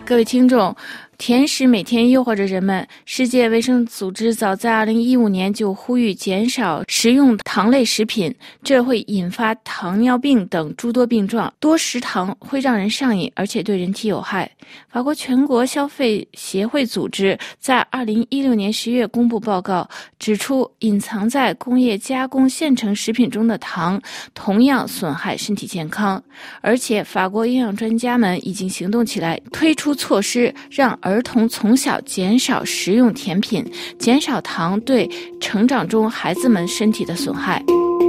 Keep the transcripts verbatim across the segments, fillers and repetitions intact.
各位听众，甜食每天诱惑着人们。世界卫生组织早在二零一五年就呼吁减少食用糖类食品，这会引发糖尿病等诸多病状。多食糖会让人上瘾，而且对人体有害。法国全国消费协会组织在二零一六年十月公布报告，指出隐藏在工业加工现成食品中的糖同样损害身体健康。而且法国营养专家们已经行动起来，推出措施让儿童从小减少食用甜品，减少糖对成长中孩子们身体的损害。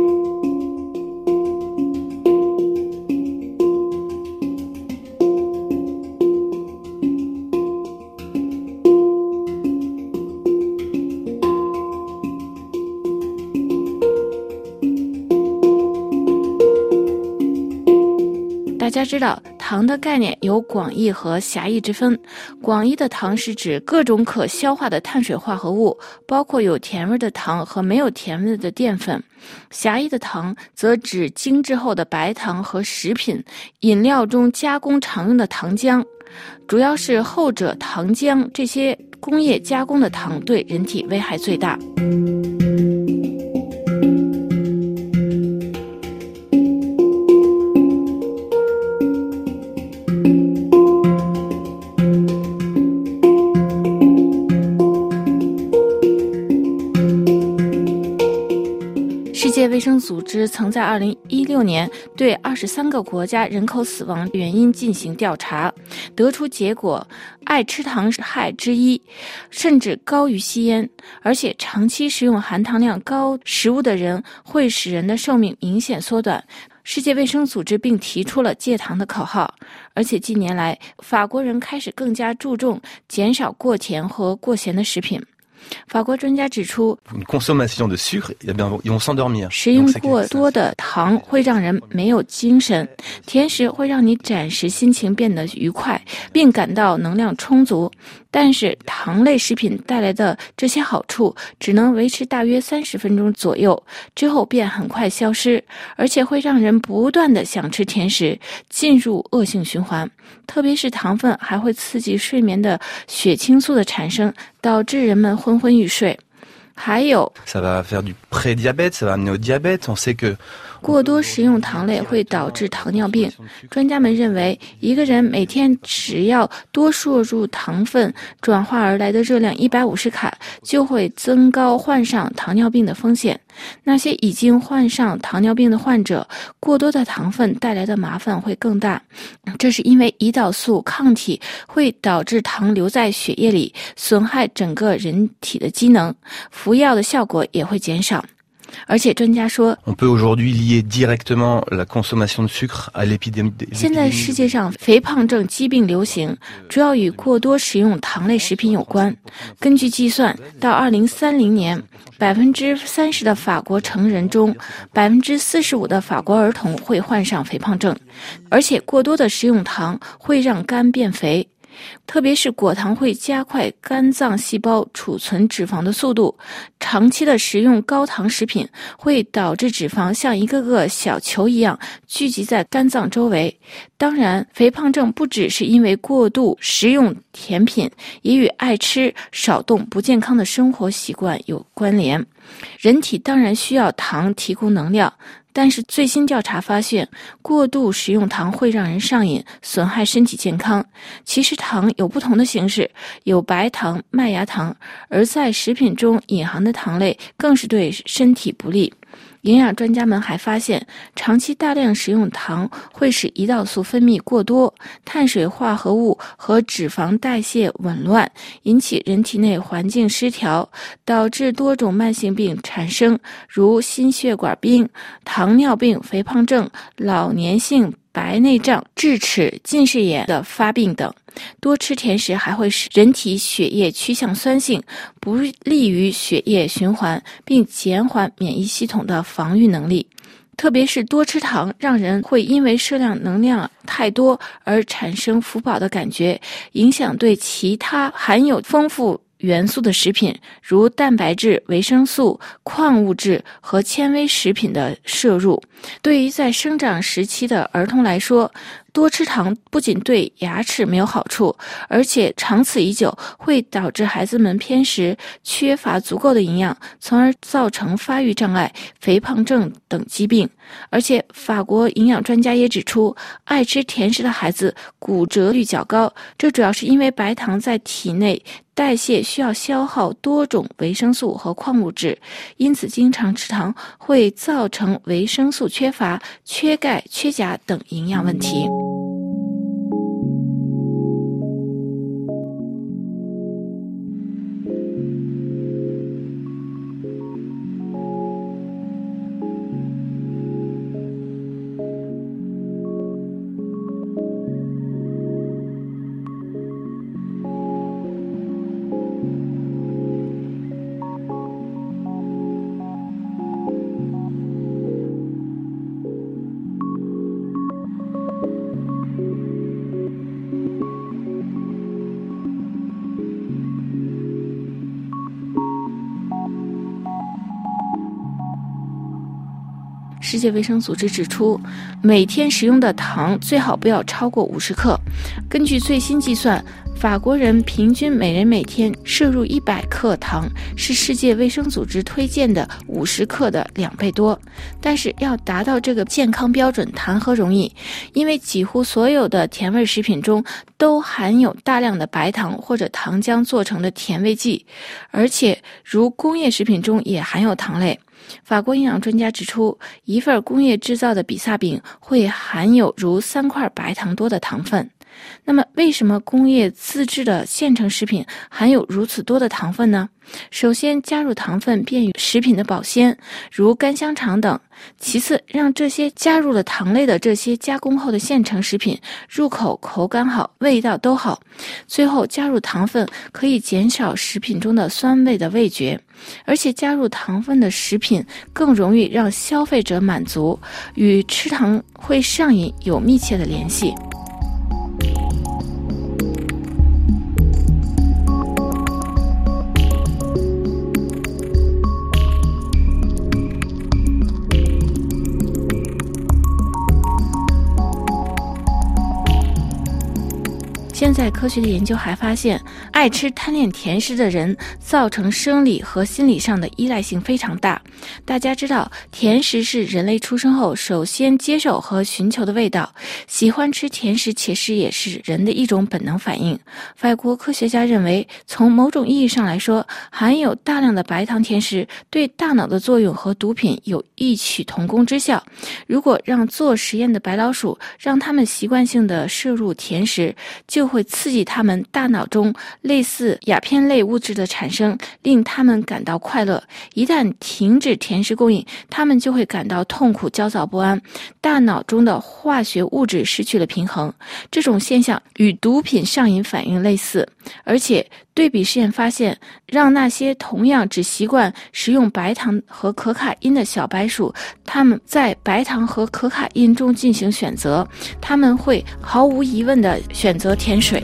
大家知道，糖的概念有广义和狭义之分。广义的糖是指各种可消化的碳水化合物，包括有甜味的糖和没有甜味的淀粉。狭义的糖则指精制后的白糖和食品、饮料中加工常用的糖浆。主要是后者糖浆这些工业加工的糖对人体危害最大。世界卫生组织曾在二零一六年对二十三个国家人口死亡原因进行调查，得出结果，爱吃糖是害之一，甚至高于吸烟。而且长期食用含糖量高食物的人会使人的寿命明显缩短。世界卫生组织并提出了戒糖的口号。而且近年来，法国人开始更加注重减少过甜和过咸的食品。法国专家指出，食用过多的糖会让人没有精神，甜食会让你暂时心情变得愉快，并感到能量充足。但是糖类食品带来的这些好处只能维持大约三十分钟左右，之后便很快消失，而且会让人不断地想吃甜食，进入恶性循环。特别是糖分还会刺激睡眠的血清素的产生，导致人们昏昏欲睡。还有过多食用糖类会导致糖尿病。专家们认为，一个人每天只要多摄入糖分转化而来的热量一百五十卡，就会增高患上糖尿病的风险。那些已经患上糖尿病的患者，过多的糖分带来的麻烦会更大。这是因为胰岛素抗体会导致糖留在血液里，损害整个人体的机能，服药的效果也会减少。而且专家说，现在世界上肥胖症疾病流行，主要与过多食用糖类食品有关。根据计算，到二零三零年，百分之三十的法国成人中，百分之四十五的法国儿童会患上肥胖症。而且过多的食用糖会让肝变肥。特别是果糖会加快肝脏细胞储存脂肪的速度，长期的食用高糖食品会导致脂肪像一个个小球一样聚集在肝脏周围。当然，肥胖症不只是因为过度食用甜品，也与爱吃、少动、不健康的生活习惯有关联。人体当然需要糖提供能量，但是最新调查发现，过度食用糖会让人上瘾，损害身体健康。其实糖有不同的形式，有白糖、麦芽糖，而在食品中隐含的糖类更是对身体不利。营养专家们还发现，长期大量食用糖会使胰岛素分泌过多，碳水化合物和脂肪代谢紊乱，引起人体内环境失调，导致多种慢性病产生，如心血管病、糖尿病、肥胖症、老年性白内障、智齿、近视眼的发病等。多吃甜食还会使人体血液趋向酸性，不利于血液循环，并减缓免疫系统的防御能力。特别是多吃糖，让人会因为摄量能量太多而产生福饱的感觉，影响对其他含有丰富元素的食品，如蛋白质、维生素、矿物质和纤维食品的摄入。对于在生长时期的儿童来说， 多吃糖不仅对牙齿没有好处，而且长此以久会导致孩子们偏食，缺乏足够的营养，从而造成发育障碍、肥胖症等疾病。而且法国营养专家也指出，爱吃甜食的孩子骨折率较高，这主要是因为白糖在体内代谢需要消耗多种维生素和矿物质，因此经常吃糖会造成维生素缺乏、缺钙、缺钾等营养问题。世界卫生组织指出，每天食用的糖最好不要超过五十克。根据最新计算，法国人平均每人每天摄入一百克糖，是世界卫生组织推荐的五十克的两倍多。但是要达到这个健康标准谈何容易？因为几乎所有的甜味食品中都含有大量的白糖或者糖浆做成的甜味剂，而且如工业食品中也含有糖类。法国营养专家指出，一份工业制造的比萨饼会含有如三块白糖多的糖分。那么为什么工业自制的现成食品含有如此多的糖分呢？首先，加入糖分便于食品的保鲜，如干香肠等。其次，让这些加入了糖类的这些加工后的现成食品入口口感好，味道都好。最后，加入糖分可以减少食品中的酸味的味觉，而且加入糖分的食品更容易让消费者满足，与吃糖会上瘾有密切的联系。现在科学的研究还发现，爱吃贪恋甜食的人造成生理和心理上的依赖性非常大。大家知道，甜食是人类出生后首先接受和寻求的味道，喜欢吃甜食其实也是人的一种本能反应。法国科学家认为，从某种意义上来说，含有大量的白糖甜食对大脑的作用和毒品有异曲同工之效。如果让做实验的白老鼠让它们习惯性的摄入甜食，就会刺激它们大脑中类似鸦片类物质的产生，令它们感到快乐。一旦停止甜食供应，它们就会感到痛苦、焦躁不安，大脑中的化学物质失去了平衡。这种现象与毒品上瘾反应类似，而且对比实验发现，让那些同样只习惯食用白糖和可卡因的小白鼠，它们在白糖和可卡因中进行选择，它们会毫无疑问地选择甜水。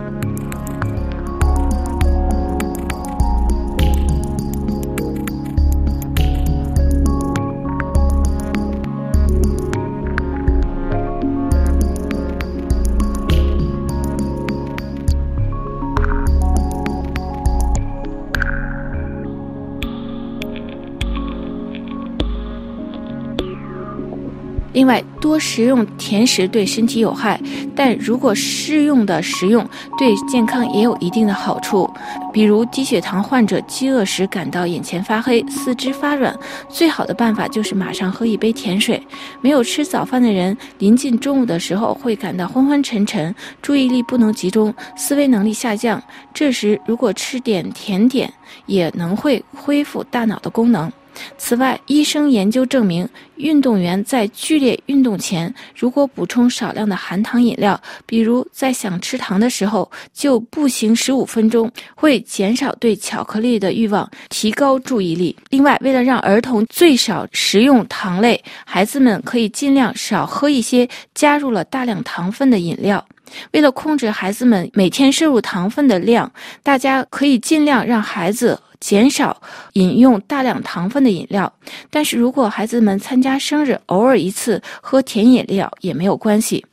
另外，多食用甜食对身体有害，但如果适用的食用，对健康也有一定的好处。比如低血糖患者饥饿时感到眼前发黑、四肢发软，最好的办法就是马上喝一杯甜水。没有吃早饭的人，临近中午的时候会感到昏昏沉沉，注意力不能集中，思维能力下降。这时如果吃点甜点，也能会恢复大脑的功能。此外，医生研究证明，运动员在剧烈运动前，如果补充少量的含糖饮料，比如在想吃糖的时候就步行十五分钟，会减少对巧克力的欲望，提高注意力。另外，为了让儿童最少食用糖类，孩子们可以尽量少喝一些加入了大量糖分的饮料。为了控制孩子们每天摄入糖分的量，大家可以尽量让孩子减少饮用大量糖分的饮料，但是如果孩子们参加生日偶尔一次喝甜饮料也没有关系。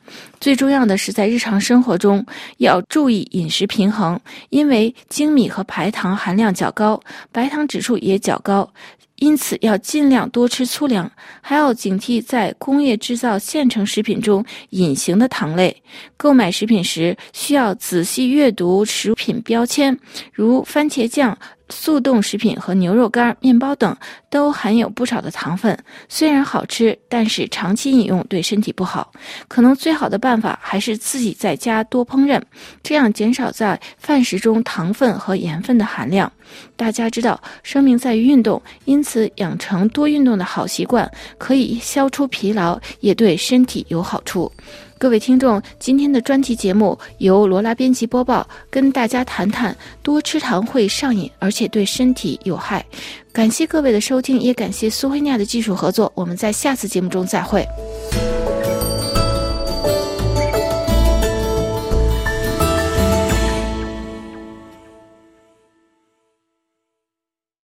最重要的是在日常生活中要注意饮食平衡，因为精米和白糖含量较高，白糖指数也较高，因此要尽量多吃粗粮，还要警惕在工业制造现成食品中隐形的糖类。购买食品时需要仔细阅读食品标签，如番茄酱、速冻食品和牛肉干、面包等都含有不少的糖分，虽然好吃，但是长期饮用对身体不好。可能最好的办法还是自己在家多烹饪，这样减少在饭食中糖分和盐分的含量。大家知道，生命在于运动，因此养成多运动的好习惯，可以消除疲劳，也对身体有好处。各位听众，今天的专题节目由罗拉编辑播报，跟大家谈谈多吃糖会上瘾，而且对身体有害。感谢各位的收听，也感谢苏菲亚的技术合作，我们在下次节目中再会。